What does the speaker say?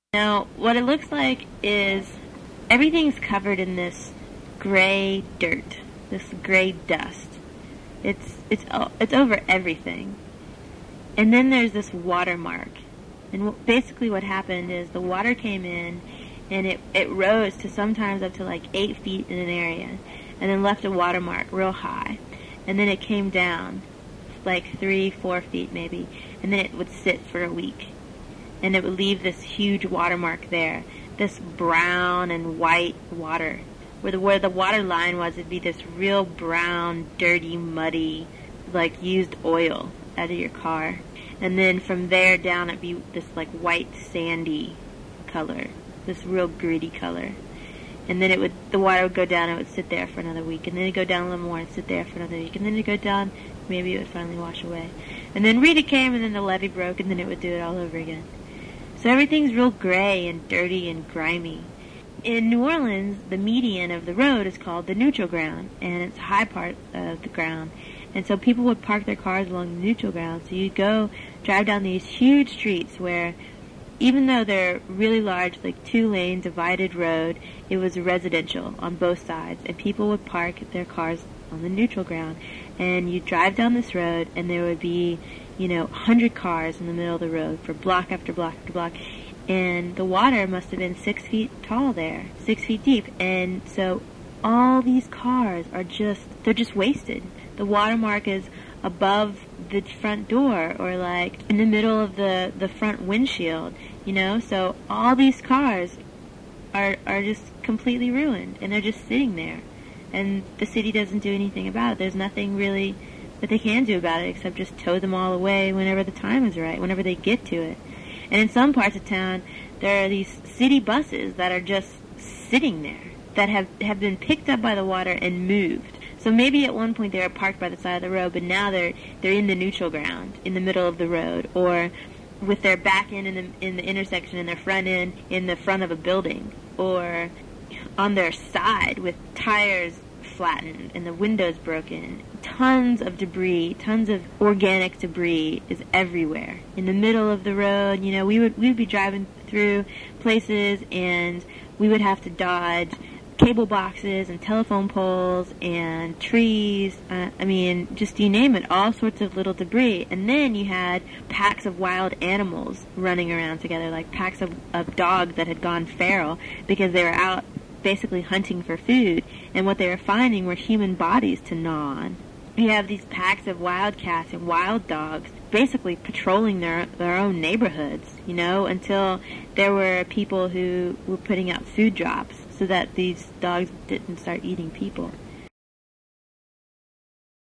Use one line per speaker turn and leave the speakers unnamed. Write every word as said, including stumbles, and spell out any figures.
Now, what it looks like is everything's covered in this gray dirt, this gray dust. It's it's it's over everything. And then there's this watermark. And w- basically what happened is the water came in and it, it rose to sometimes up to like eight feet in an area and then left a watermark real high. And then it came down like three, four feet maybe. And then it would sit for a week. And it would leave this huge watermark there. This brown and white water. Where the, where the water line was, it'd be this real brown, dirty, muddy, like used oil out of your car. And then from there down, it'd be this like white, sandy color. This real gritty color. And then it would, the water would go down and it would sit there for another week. And then it'd go down a little more and sit there for another week. And then it'd go down, maybe it would finally wash away. And then Rita came and then the levee broke and then it would do it all over again. So everything's real gray and dirty and grimy. In New Orleans, the median of the road is called the neutral ground, and it's a high part of the ground. And so people would park their cars along the neutral ground. So you'd go drive down these huge streets where, even though they're really large, like two-lane divided road, it was residential on both sides. And people would park their cars on the neutral ground. And you'd drive down this road, and there would be, you know, a hundred cars in the middle of the road for block after block after block. And the water must have been six feet tall there, six feet deep. And so all these cars are just, they're just wasted. The watermark is above the front door or like in the middle of the, the front windshield, you know. So all these cars are are just completely ruined and they're just sitting there. And the city doesn't do anything about it. There's nothing really that they can do about it except just tow them all away whenever the time is right, whenever they get to it. And in some parts of town, there are these city buses that are just sitting there, that have, have been picked up by the water and moved. So maybe at one point they were parked by the side of the road, but now they're they're in the neutral ground, in the middle of the road, or with their back end in the, in the intersection and their front end in the front of a building, or on their side with tires flattened and the windows broken. Tons of debris, tons of organic debris is everywhere. In the middle of the road, you know, we would we would be driving through places and we would have to dodge cable boxes and telephone poles and trees. Uh, I mean, just you name it, all sorts of little debris. And then you had packs of wild animals running around together, like packs of, of dogs that had gone feral because they were out basically hunting for food. And what they were finding were human bodies to gnaw on. You have these packs of wildcats and wild dogs basically patrolling their their own neighborhoods, you know, until there were people who were putting out food drops so that these dogs didn't start eating people.